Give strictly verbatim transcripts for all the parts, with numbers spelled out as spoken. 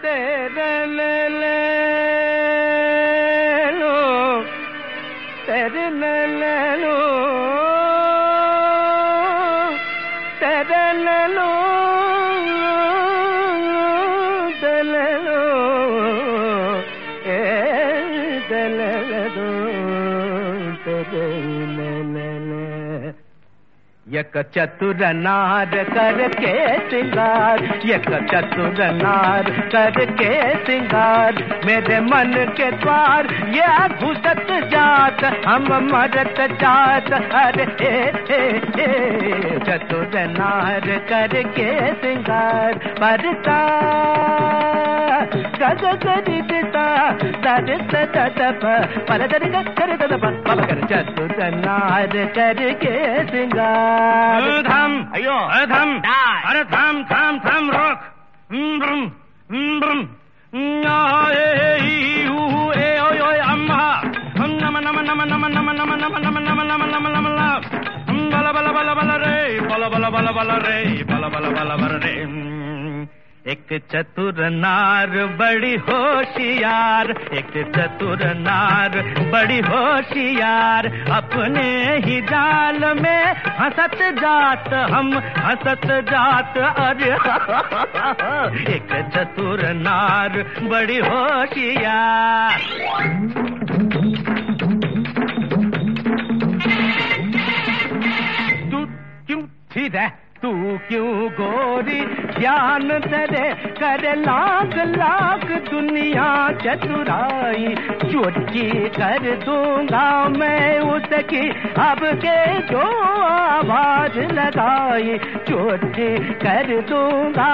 तेरे ले ले लो तेरे ले ले लो तेरे ले लो तेरे लो ए तेरे लो तेरे ले ले ले एक चतुर नार करके सिंगार एक चतुर नार करके सिंगार मेरे मन के द्वार ये घुसत जात हम मरत जात अरे हे हे हे चतुर नार करके सिंगार परता गज गरिता दरित तप पर दरि कर तप पल कर चतुर नार करके सिंगार थाम अयो थाम अरे थाम थाम थाम रोक अम्मा नम नम नम नम नम नम नम नम नम नम नम नम बल बल बल बल रे बल बल बल बल रे बल बल बल बल रे एक चतुर नार बड़ी होशियार एक चतुर नार बड़ी होशियार अपने ही जाल में हंसत जात हम हंसत जात अरे एक चतुर नार बड़ी होशियार तू क्यों थी रे तू क्यों गोरी ज्ञान तेरे कर लाख लाख दुनिया चतुराई चोटी कर दूंगा मैं उसकी अब के जो आवाज लगाई चोटी कर दूंगा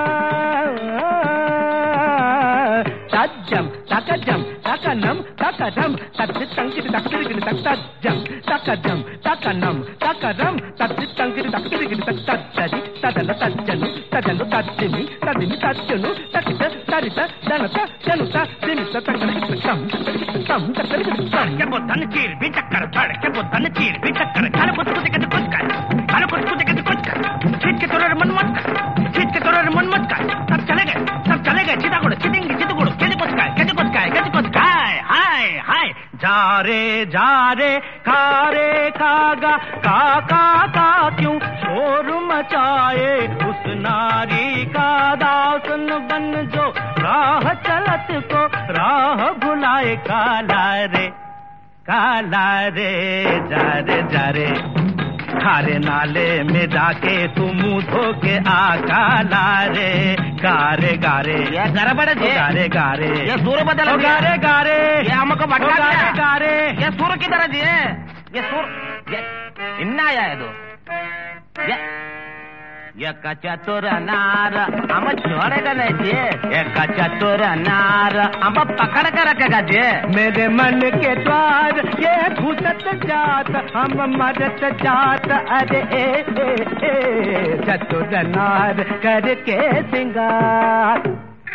तज्जम तकजम तकनम तकरम तज्जित तंकित तकतिरिगिन तज्जम तकजम तकनम तकरम तज्जित तंकित तकतिरिगिन तज्जि तदल तज्जनु तदल तज्जिनि तदिनि तज्जनु तकित तरित दनत जनुत दिनित तकरिगिन तम तम तकरिगिन तम के बोधन चीर भी चक्कर धड़ के बोधन चीर भी चक्कर खाने कुछ कुछ के कुछ कर खाने कुछ कुछ के कुछ कर छीट के तोरे मन मत कर छीट के तोरे मन मत कर सब चले गए सब चले गए चिता गुड़ चिटिंग चित गुड़ के कुछ काय के कुछ काय के कुछ काय हाय हाय जा रे जा रे खा रे खागा का का का क्यों शोर मचाए उस नारी का दासन बन जो राह चलत को राह भुलाए काला रे काला रे जा रे जा रे खारे नाले में जाके तू मुंह धो के आ काला रे गारे गारे ये गड़बड़ है गारे गारे ये सुर बदल गया गारे गारे ये हमको भटका दिया गारे गारे ये सुर की तरह जी है ये सुर ये इन्ना आया है दो ये ये चतुर नार हम छोड़ेगा नहीं जी ये चतुर नार हम पकड़ कर रखेगा जी मेरे मन के द्वार ये घुसत जात हम मरत जात अरे ए ए ए चतुर नार करके सिंगार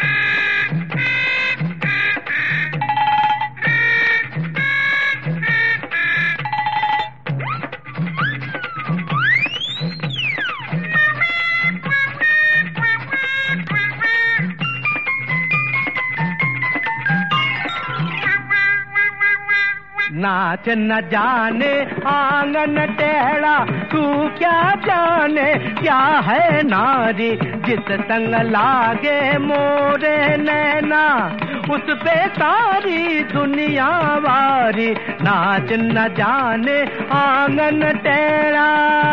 नाच न जाने आंगन टेढ़ा तू क्या जाने क्या है नारी जिस संग लागे मोरे नैना उस पे सारी दुनिया वारी नाच न जाने आंगन टेढ़ा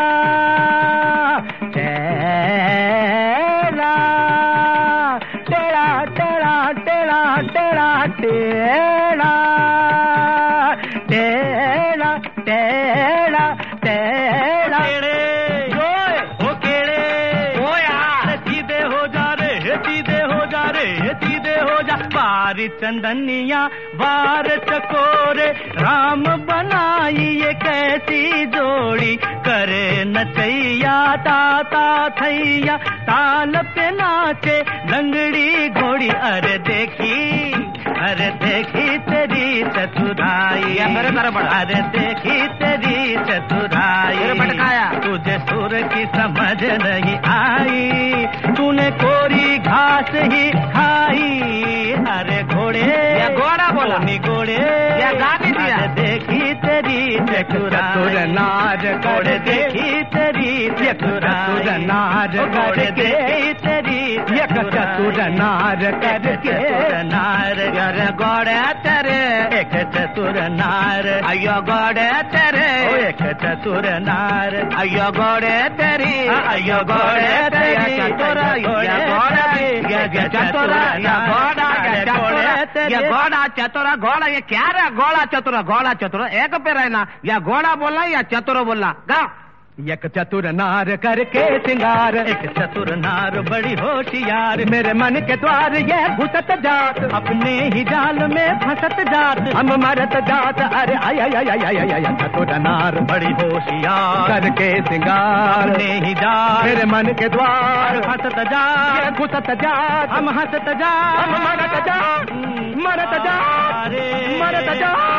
टेढ़ा टेढ़ा टेढ़ा टेढ़ा टेढ़ा टेढ़ा टेढ़ा टेढ़ा टेढ़ा हो केड़े हो यार सीधे हो जा रे सीधे हो जा रे सीधे हो जा बारी चंदनिया बार चकोरे राम बनाई ये कैसी जोड़ी करे नचैया ताता थैया ताल पे नाचे लंगड़ी घोड़ी अरे देखी अरे देखी तेरी चतुराई अरे देखी तेरी चतुराई तुझे सुर की समझ नहीं आई तूने कोरी घास ही खाई करके तेरी चतुर नार करके तेरी एक चतुर नार करके नार गर गोड़े तेरे एक चतुर नार अयो गोड़े तेरे एक चतुर नार अयो गोड़े तेरी अयो गोड़े तेरी चतुर गोड़ा चतुर गोड़ा ये घोड़ा चतुर घोड़ा ये क्या है घोड़ा चतुर घोड़ा चतुर एक पे रहना या घोड़ा बोलना या चतुर बोलना गा एक चतुर नार करके सिंगार एक चतुर नार बड़ी होशियार मेरे मन के द्वार ये घुसत जात अपने ही जाल में फंसत जात हम मरत जात अरे आय आय आय आय आय चतुर नार बड़ी होशियार करके सिंगार अपने ही जाल मेरे मन के द्वार फंसत जात घुसत जात हम हंसत जात हम मरत जात मरत जात मरत जात